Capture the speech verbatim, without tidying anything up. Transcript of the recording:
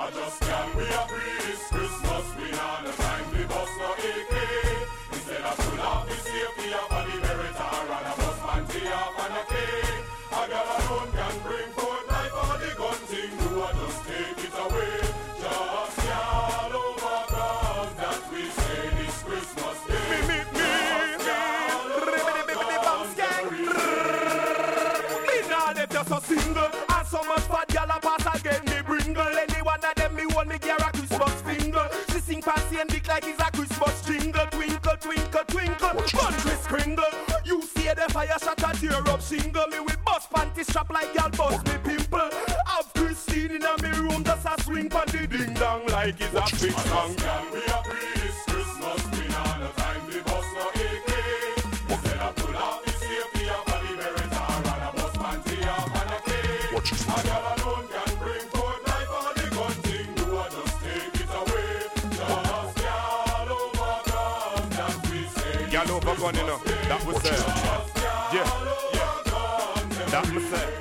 I just can't we agree. It's Christmas, we not the time we bust no A K. Instead of pull off the safety of a the Meritor and a bus panty off and a K. A girl alone can bring forth life or the gun thing. Do I just take it away? Just y'all over ground that we say this Christmas day. Me, me, me, me, now if you're so single and so much fat y'all a pass again me bringle. Any one of them me want me gear a Christmas finger. She sing fancy and dick like it's a Christmas jingle. Twinkle, twinkle, twinkle, country skringle. You see the fire shot a tear up shingle. Me with bust panty strap like y'all bust me pimple. Have Christine in a me room just a swing pan the ding dong like it's a big song. Can we agree this Christmas we not the time we bust no A K. Instead of pull out the safety of a the Meritor and a bust panty off and a K. A girl alone can bring forth life or the gun thing. Do I just take it away? Just y'all over ground that we say. Y'all over gun, you know. That was said. Yeah, yeah. That was said.